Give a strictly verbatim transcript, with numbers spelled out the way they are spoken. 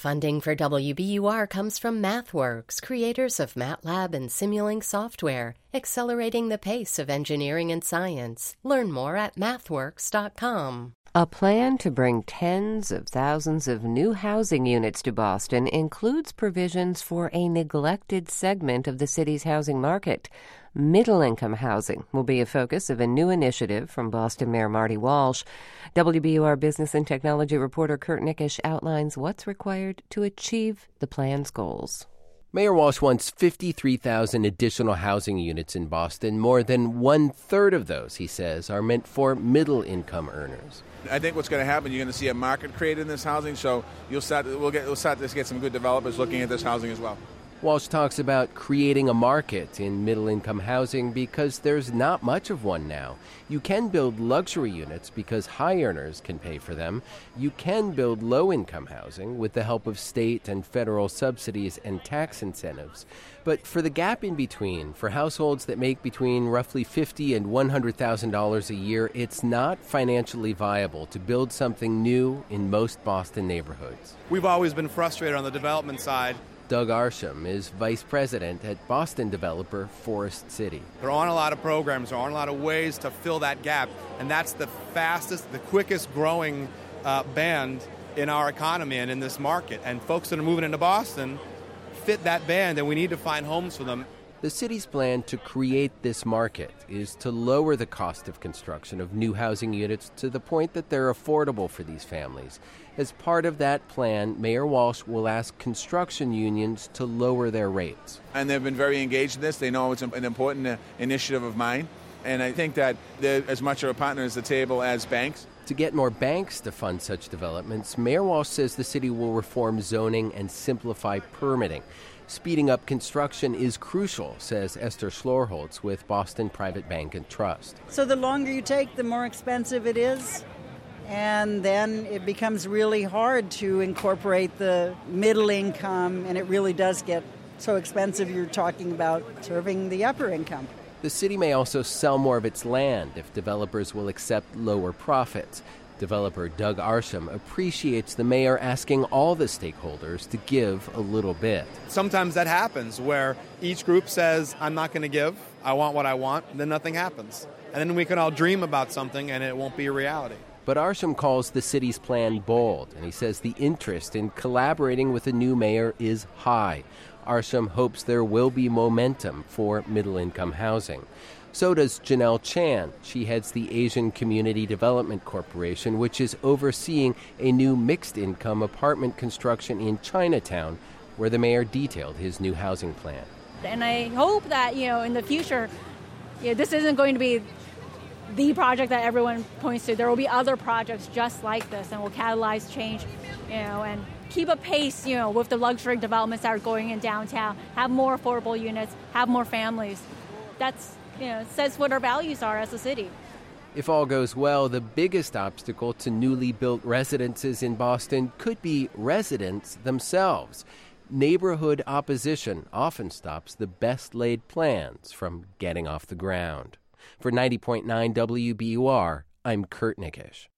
Funding for W B U R comes from MathWorks, creators of MATLAB and Simulink software, accelerating the pace of engineering and science. Learn more at mathworks dot com. A plan to bring tens of thousands of new housing units to Boston includes provisions for a neglected segment of the city's housing market. Middle-income housing will be a focus of a new initiative from Boston Mayor Marty Walsh. W B U R business and technology reporter Kurt Nickisch outlines what's required to achieve the plan's goals. Mayor Walsh wants fifty-three thousand additional housing units in Boston. More than one-third of those, he says, are meant for middle-income earners. I think what's going to happen, you're going to see a market created in this housing, so you'll start, we'll, get, we'll start to get some good developers looking at this housing as well. Walsh talks about creating a market in middle-income housing because there's not much of one now. You can build luxury units because high earners can pay for them. You can build low-income housing with the help of state and federal subsidies and tax incentives. But for the gap in between, for households that make between roughly fifty thousand dollars and one hundred thousand dollars a year, it's not financially viable to build something new in most Boston neighborhoods. We've always been frustrated on the development side. Doug Arsham is vice president at Boston developer Forest City. There aren't a lot of programs, there aren't a lot of ways to fill that gap, and that's the fastest, the quickest growing uh, band in our economy and in this market. And folks that are moving into Boston fit that band, and we need to find homes for them. The city's plan to create this market is to lower the cost of construction of new housing units to the point that they're affordable for these families. As part of that plan, Mayor Walsh will ask construction unions to lower their rates. And they've been very engaged in this. They know it's an important uh, initiative of mine. And I think that they're as much of a partner at the table as banks. To get more banks to fund such developments, Mayor Walsh says the city will reform zoning and simplify permitting. Speeding up construction is crucial, says Esther Schlorholtz with Boston Private Bank and Trust. So the longer you take, the more expensive it is. And then it becomes really hard to incorporate the middle income, and it really does get so expensive you're talking about serving the upper income. The city may also sell more of its land if developers will accept lower profits. Developer Doug Arsham appreciates the mayor asking all the stakeholders to give a little bit. Sometimes that happens where each group says, I'm not going to give, I want what I want, and then nothing happens. And then we can all dream about something and it won't be a reality. But Arsham calls the city's plan bold, and he says the interest in collaborating with a new mayor is high. Arsham hopes there will be momentum for middle-income housing. So does Janelle Chan. She heads the Asian Community Development Corporation, which is overseeing a new mixed-income apartment construction in Chinatown, where the mayor detailed his new housing plan. And I hope that, you know, in the future, you know, this isn't going to be the project that everyone points to. There will be other projects just like this, and will catalyze change, you know, and keep a pace, you know, with the luxury developments that are going in downtown, have more affordable units, have more families. That's, you know, says what our values are as a city. If all goes well, the biggest obstacle to newly built residences in Boston could be residents themselves. Neighborhood opposition often stops the best-laid plans from getting off the ground. For ninety point nine W B U R, I'm Kurt Nickisch.